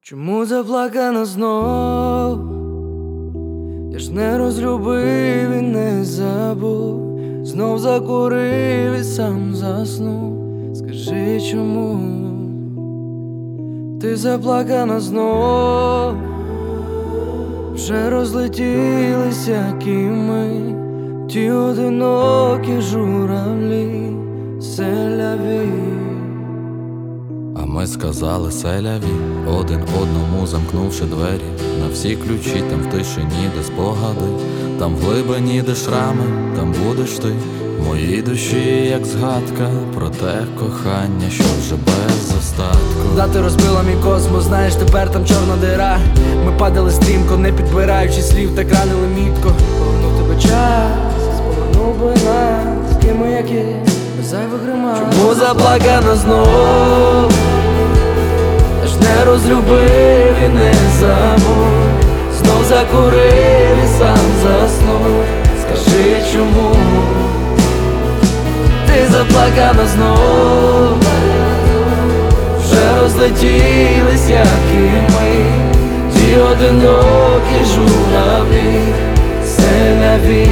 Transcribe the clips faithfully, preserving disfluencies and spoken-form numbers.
Чому заплакана знов? Я ж не розлюбив і не забув, знов закурив і сам заснув. Скажи, чому ти заплакана знов? Вже розлетілись, як і ми, ті одинокі журавлі. Селяві. А ми сказали селяві, один одному замкнувши двері. На всі ключі, там в тишині, де спогади, там в глибині, де шрами, там будеш ти в моїй душі, як згадка про те кохання, що вже без остатку. Да, ти розбила мій космос, знаєш, тепер там чорна дира. Ми падали стрімко, не підбираючи слів, так ранили мітко. Повернув тебе час, споминув би нас, ким ми які, без зайвих гримас. Чому заплакана знов? Я ж не розлюбив і не забув, знов закурив і сам заснув. Скажи, чому ти заплакана знов? Вже розлетілись, як і ми, ті одинокі журавлі. Селяві.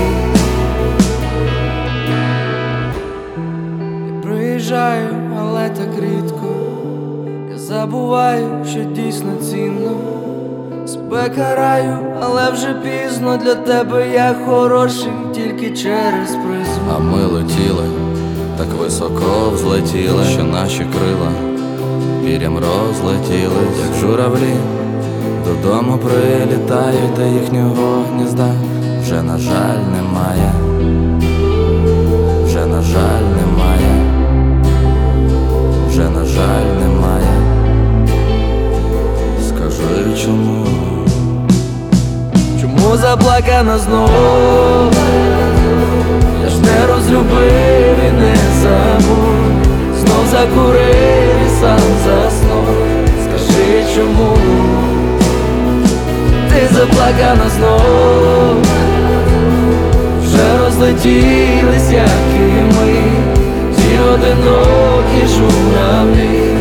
Я приїжджаю, але так рідко. Я забуваю, що дійсно цінно. Себе караю, але вже пізно. Для тебе я хороший тільки через призму. А ми летіли, так високо взлетіли, що наші крила пір'ям розлетілись, як журавлі. Додому прилітають, та їхнього гнізда вже, на жаль, немає. Вже, на жаль, немає. Вже, на жаль, немає. Скажи, чому? Чому заплакана знов? Я ж не розлюбив і не забув, знов закурив і сам заснув. Скажи, чому ти заплакана знов? Вже розлетілись, як і ми, ті одинокі журавлі.